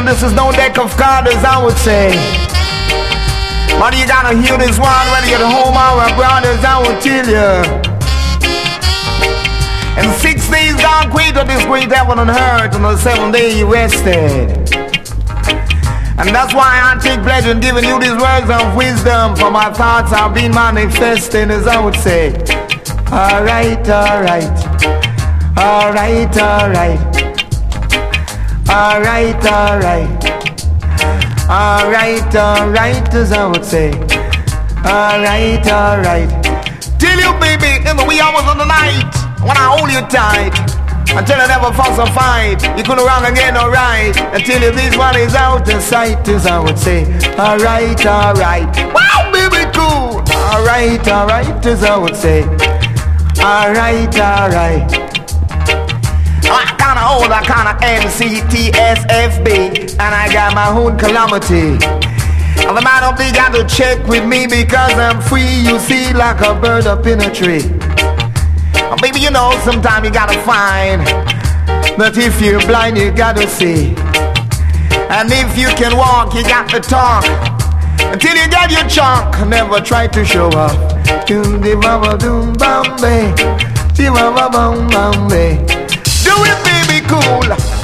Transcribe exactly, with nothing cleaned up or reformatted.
and this is no deck of cards, as I would say. But you gotta hear this one when you're at home, our brothers, I will tell you. And six days God created this great heaven and earth, and the seventh day He rested. And that's why I take pleasure in giving you these words of wisdom, for my thoughts have been manifested, as I would say. Alright, alright, alright, alright, alright, alright, alright, alright, as I would say. Alright, alright. Tell you, baby, in the wee hours of the night, when I hold you tight, until I never fuss or fight, you couldn't wrong again, alright. Until you this one is out of sight, as I would say. Alright, alright. Wow, baby, cool. Alright, alright, as I would say. Alright, alright. I kinda old, I kinda M C T S F B, and I got my own calamity. And the man up there got to check with me, because I'm free, you see, like a bird up in a tree. And baby, you know, sometimes you gotta find that if you're blind, you gotta see. And if you can walk, you got to talk until you get your chunk. Never try to show off. Do it, baby, cool.